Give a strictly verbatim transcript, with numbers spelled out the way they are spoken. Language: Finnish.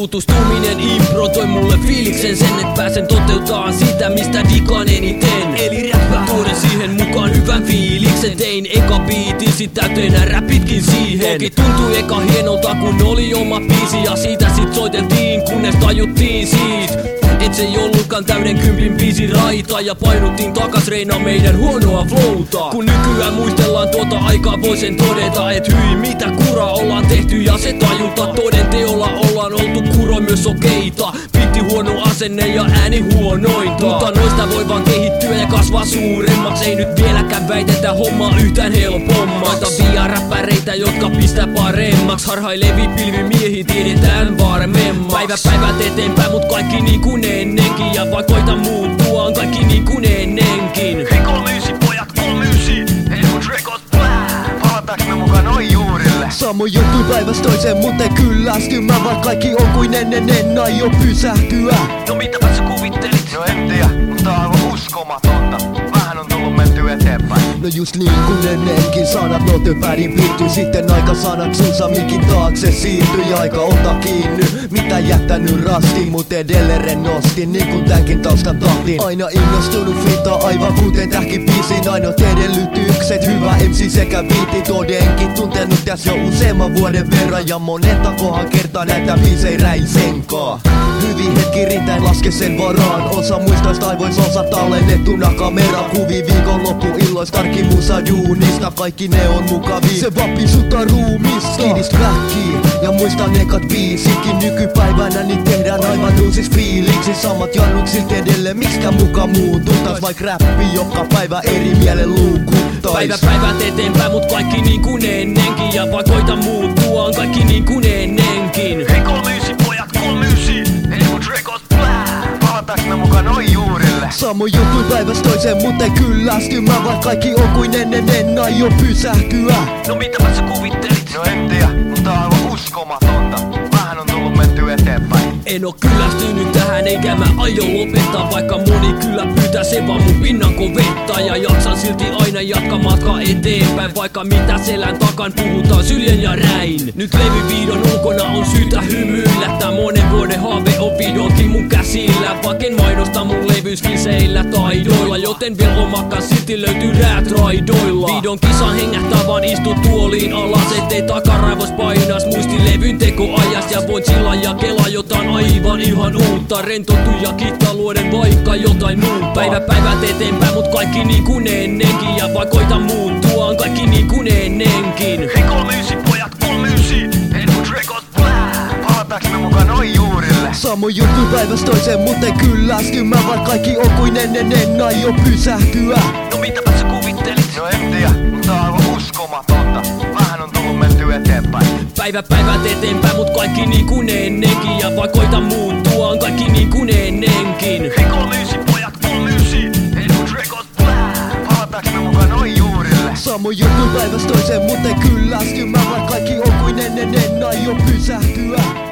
Tutustuminen impro toi mulle fiiliksen sen, et pääsen toteuttaa sitä, mistä digaan eniten. Eli räppää tuoden siihen mukaan hyvän fiiliksen. Tein eka biitin, sit täyteen räpitkin siihen. Toki tuntui eka hienolta kun oli oma biisi, ja siitä sit soiteltiin kunnes tajuttiin siitä, et se ei ollutkaan täyden kympin biisi raita. Ja painuttiin takas reina meidän huonoa flowta. Kun nykyään muistellaan tuota aikaa voisin todeta, et hyi mitä kuraa ollaan tehty ja se tajuta. Toden teolla ollaan oltu kuro myös okeita. Biitti huono asenne ja ääni huonointa. Mutta noista voi vaan kehittyä ja kasvaa suuremmaks. Ei nyt vieläkään väitetä hommaa yhtään helpommaks. Via räppäreitä jotka pistää paremmaks. Harhailevii pilvimiehi tiedetään varmemmaksi. Päivä päivät eteenpäin mut kaikki niin kuin ennenkin. Ja vaan koita muuttua on kaikki niin kuin ennenkin. Hei kolmyysi pojat, kolmyysi, hei mut rekot plää. Palataanko me mukaan oi juurille? Samoin juttu päivästä toiseen, mut ei kyllästy. Mä vaan kaikki on kuin ennen, en aio pysähtyä. No mitäpä sä kuvittelit? No en tiedä, mutta on aivan uskomatonta. Vähän on tullut menty eteenpäin. No just niin kuin ennenkin, sanat notepädin piirtyi. Sitten aika sanat suussa mikin taakse siirtyi. Aika ota kiinni, mitä jättänyt rastiin. Mut edelleen rennostin, niin kuin tämänkin taustan tahtiin. Aina innostunut fita, aivan kuten tähkin biisiin. Ainoat edellytykset, hyvä M C sekä biitti. Todenkin tuntenut tässä jo useamman vuoden verran. Ja monetakohan kertaa näitä biisei räisenkaa. Hyvin hetki riittäin laske sen varaan. Osa muistoista aivoissa, osa tallennettuna kamerakuvi. Viikonloppuilloista arki musa duunista. Kaikki ne on mukavia, se vapisuttaa ruumista. Skidist väkkii ja muistan ekat biisikin. Nykypäivänä niin tehdään aivan uusis fiiliksi. Samat jannut silti edelleen, mikskä muka muututas. Vaik räppi joka päivä eri mielen luukuttais. Päivä päivät eteenpäin mut kaikki niin kuin ennenkin. Ja vaan koita muuttua on kaikki niin kuin ennenkin. Hei kolmyysi pojat, kolmyysi, hei mut rekot plää. Palataanko me mukaan oi juurille? Samoin juttu päivästä toiseen, mut ei kyllästy. Mä vaan kaikki on kuin ennen, en aio pysähtyä. No mitäpä sä kuvittelit? No en tiedä, mutta on aivan uskomatonta. Vähän on tullut menty eteenpäin. En oo kyllästynyt tähän eikä mä aio lopettaa. Vaikka moni kyllä pyytää se vaan mun pinnan vettä. Ja jaksan silti aina jatkaa matkaa eteenpäin. Vaikka mitä selän takan puhutaan syljen ja räin. Nyt levyviidon ulkona on syytä hymyillä. Tää monen vuoden haave on vihdoinkin mun käsillä. Vaiken mainosta mun levyskilseillä taidoilla. Joten vielä omakas silti löytyy rap-raidoilla. Viidon kisan hengähtää vaan istu tuoliin alas. Ettei takaraivos painas muistilevyn tekoajasta. Ja voin chilla ja kelaa jotain aivan ihan uutta. Rentoutu ja kittaa luoden vaikka jotain muuta. Päivä päivät eteenpäin mut kaikki niin kuin ennenkin. Ja vaan koita muuttua on kaikki niin kuin ennenkin. Hei kolmyysi pojat, kolmyysi, hei mut rekot plää. Palataanko me mukaan oi juurille? Samoin juttu päivästä toiseen, mut ei kyllästy. Mä vaan kaikki on kuin ennen, en aio pysähtyä. No mitäpä sä kuvittelit? No en tiedä, mutta on aivan uskomatonta. Vähän on tullut menty eteenpäin. Päivä päivät eteenpäin mut kaikki niin kuin ennenkin. Ja vaan koita muuttua on kaikki niin kuin ennenkin. Hei kolmyysi pojat, kolmyysi, hei mut rekot plää. Palataanko me mukaan oi juurille? Samoin juttu päivästä toiseen, mut ei kyllästy. Mä vaan kaikki on kuin ennen, en aio pysähtyä.